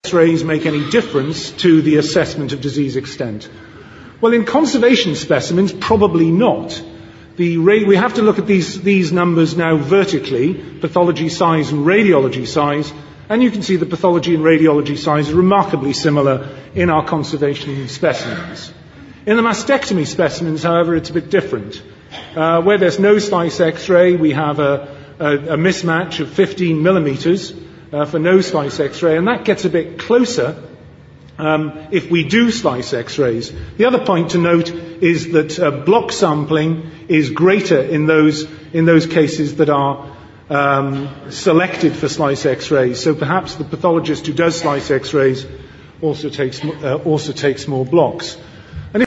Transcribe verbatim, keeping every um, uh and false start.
X-rays make any difference to the assessment of disease extent? Well, in conservation specimens, probably not. The ra- we have to look at these, these numbers now vertically, pathology size and radiology size, and you can see the pathology and radiology size are remarkably similar in our conservation specimens. In the mastectomy specimens, however, it's a bit different. Uh, where there's no slice X-ray, we have a, a, a mismatch of fifteen millimeters uh, for no slice X-ray, and that gets a bit closer um, if we do slice X-rays. The other point to note is that uh, block sampling is greater in those in those cases that are um, selected for slice X-rays. So perhaps the pathologist who does slice X-rays also takes uh, also takes more blocks.